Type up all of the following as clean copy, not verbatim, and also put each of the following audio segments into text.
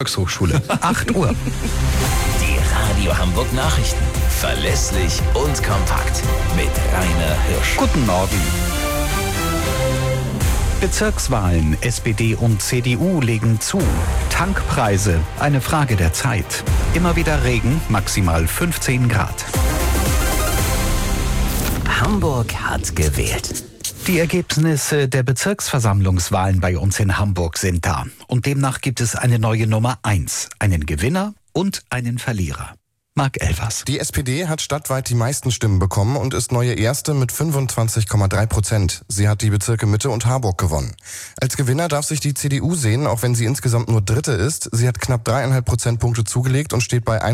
Volkshochschule. 8 Uhr. Die Radio Hamburg Nachrichten. Verlässlich und kompakt. Mit Rainer Hirsch. Guten Morgen. Bezirkswahlen, SPD und CDU legen zu. Tankpreise, eine Frage der Zeit. Immer wieder Regen, maximal 15 Grad. Hamburg hat gewählt. Die Ergebnisse der Bezirksversammlungswahlen bei uns in Hamburg sind da. Und demnach gibt es eine neue Nummer 1, einen Gewinner und einen Verlierer. Marc Elvers. Die SPD hat stadtweit die meisten Stimmen bekommen und ist neue Erste mit 25,3%. Sie hat die Bezirke Mitte und Harburg gewonnen. Als Gewinner darf sich die CDU sehen, auch wenn sie insgesamt nur Dritte ist. Sie hat knapp 3,5 Prozentpunkte zugelegt und steht bei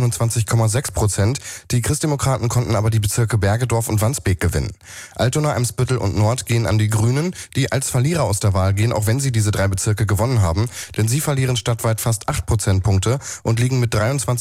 21,6%. Die Christdemokraten konnten aber die Bezirke Bergedorf und Wandsbek gewinnen. Altona, Eimsbüttel und Nord gehen an die Grünen, die als Verlierer aus der Wahl gehen, auch wenn sie diese 3 Bezirke gewonnen haben. Denn sie verlieren stadtweit fast 8 Prozentpunkte und liegen mit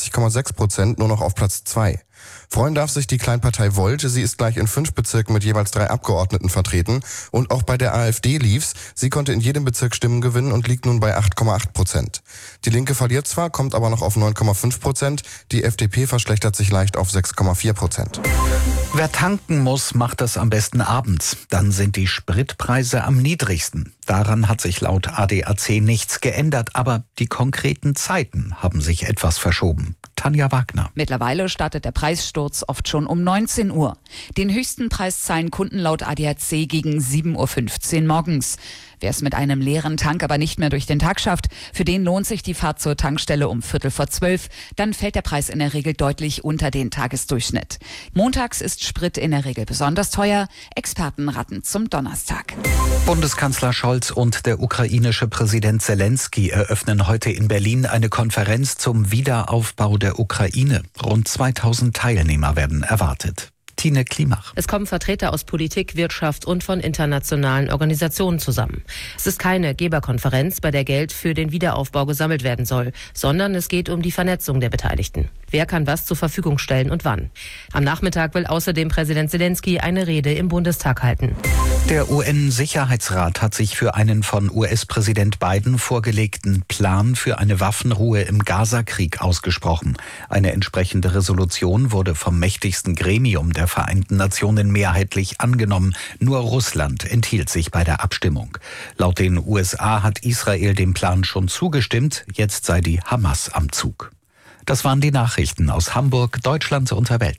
23,6% nur noch auf Platz 2. Freuen darf sich die Kleinpartei Volt. Sie ist gleich in 5 Bezirken mit jeweils 3 Abgeordneten vertreten. Und auch bei der AfD lief's. Sie konnte in jedem Bezirk Stimmen gewinnen und liegt nun bei 8,8%. Die Linke verliert zwar, kommt aber noch auf 9,5%. Die FDP verschlechtert sich leicht auf 6,4%. Wer tanken muss, macht das am besten abends. Dann sind die Spritpreise am niedrigsten. Daran hat sich laut ADAC nichts geändert, aber die konkreten Zeiten haben sich etwas verschoben. Tanja Wagner. Mittlerweile startet der Preissturz oft schon um 19 Uhr. Den höchsten Preis zahlen Kunden laut ADAC gegen 7.15 Uhr morgens. Wer es mit einem leeren Tank aber nicht mehr durch den Tag schafft, für den lohnt sich die Fahrt zur Tankstelle um 11:45. Dann fällt der Preis in der Regel deutlich unter den Tagesdurchschnitt. Montags ist Sprit in der Regel besonders teuer. Experten raten zum Donnerstag. Bundeskanzler Scholz und der ukrainische Präsident Zelensky eröffnen heute in Berlin eine Konferenz zum Wiederaufbau der Ukraine. Rund 2000 Teilnehmer werden erwartet. Tine Klimach. Es kommen Vertreter aus Politik, Wirtschaft und von internationalen Organisationen zusammen. Es ist keine Geberkonferenz, bei der Geld für den Wiederaufbau gesammelt werden soll, sondern es geht um die Vernetzung der Beteiligten. Wer kann was zur Verfügung stellen und wann? Am Nachmittag will außerdem Präsident Zelensky eine Rede im Bundestag halten. Der UN-Sicherheitsrat hat sich für einen von US-Präsident Biden vorgelegten Plan für eine Waffenruhe im Gaza-Krieg ausgesprochen. Eine entsprechende Resolution wurde vom mächtigsten Gremium der Vereinten Nationen mehrheitlich angenommen. Nur Russland enthielt sich bei der Abstimmung. Laut den USA hat Israel dem Plan schon zugestimmt. Jetzt sei die Hamas am Zug. Das waren die Nachrichten aus Hamburg, Deutschland und der Welt.